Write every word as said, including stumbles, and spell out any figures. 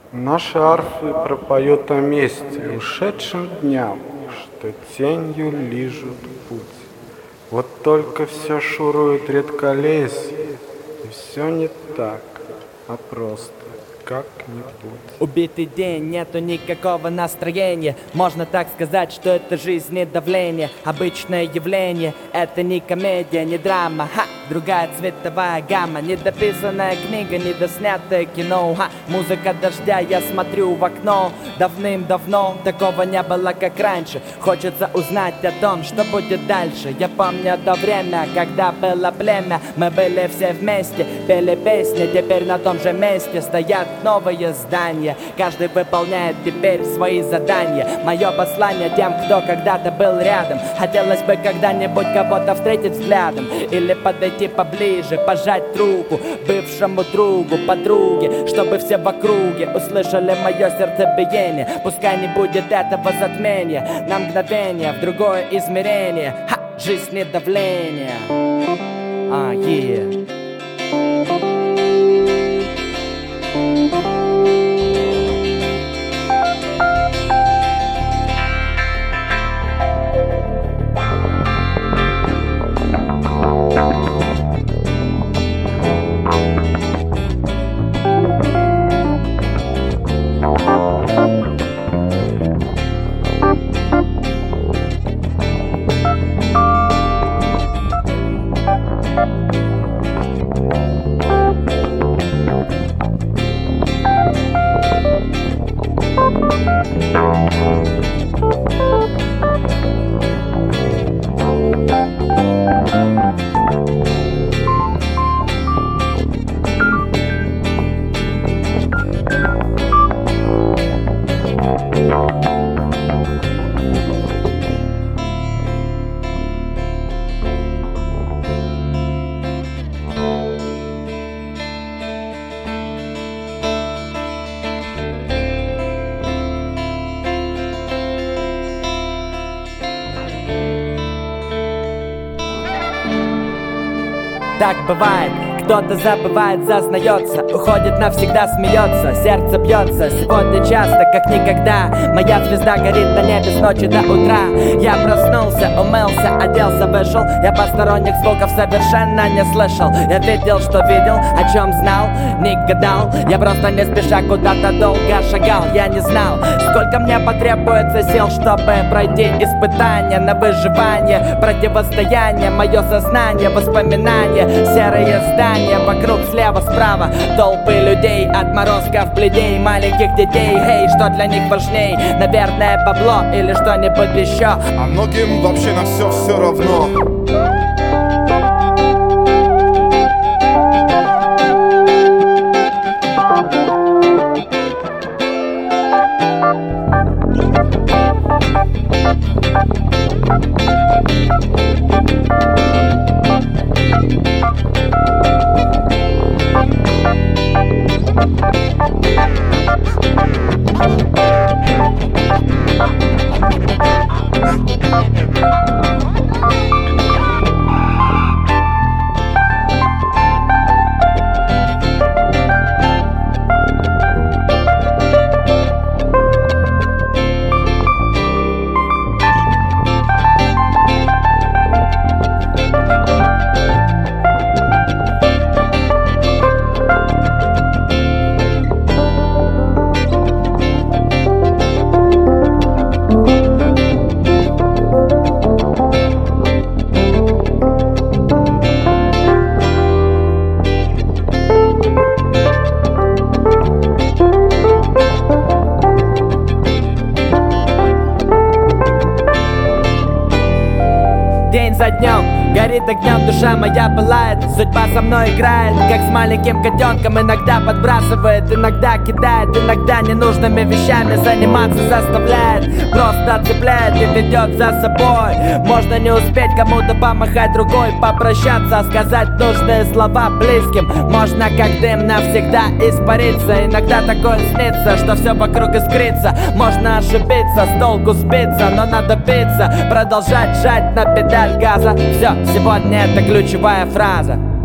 Наши арфы пропоют о месте, ушедшим дням, что тенью лижут путь. Вот только все шурует редколесье, и все не так, а просто как-нибудь. Убитый день, нету никакого настроения. Можно так сказать, что это жизнь, не давление. Обычное явление, это не комедия, не драма. Ха! Другая цветовая гамма. Недописанная книга, недоснятое кино. Ха! Музыка дождя, я смотрю в окно. Давным-давно такого не было, как раньше. Хочется узнать о том, что будет дальше. Я помню то время, когда было племя. Мы были все вместе, пели песни. Теперь на том же месте стоят новые здания. Каждый выполняет теперь свои задания. Мое послание тем, кто когда-то был рядом. Хотелось бы когда-нибудь кого-то встретить взглядом. Или подойти поближе, пожать руку бывшему другу, подруге, чтобы все в округе услышали мое сердцебиение. Пускай не будет этого затмения на мгновение в другое измерение. Ха! Жизнь не давление. А, yeah. Так бывает, кто-то забывает, зазнается, уходит навсегда, смеется, сердце бьется. Сегодня часто, как никогда, моя звезда горит на небе с ночи до утра. Я проснулся, умылся, оделся, вышел. Я посторонних звуков совершенно не слышал. Я видел, что видел, о чем знал, не гадал. Я просто не спеша куда-то долго шагал. Я не знал, сколько мне потребуется сил, чтобы пройти испытания на выживание, противостояние, мое сознание, воспоминания, серые здания вокруг слева-справа, толпы людей, отморозков, бледей, маленьких детей. Эй, что для них важней? Наверное, бабло или что-нибудь еще. А многим вообще на все все равно. День за днем горит огнем, душа моя пылает. Судьба со мной играет, как с маленьким котенком. Иногда подбрасывает, иногда кидает, иногда ненужными вещами заниматься заставляет. Просто цепляет и ведет за собой. Можно не успеть кому-то помахать рукой, попрощаться, сказать нужные слова близким. Можно как дым навсегда испариться. Иногда такое снится, что все вокруг искрится. Можно ошибиться, с толку сбиться, но надо биться, продолжать жать на педаль газа. Все, сегодня это ключевая фраза.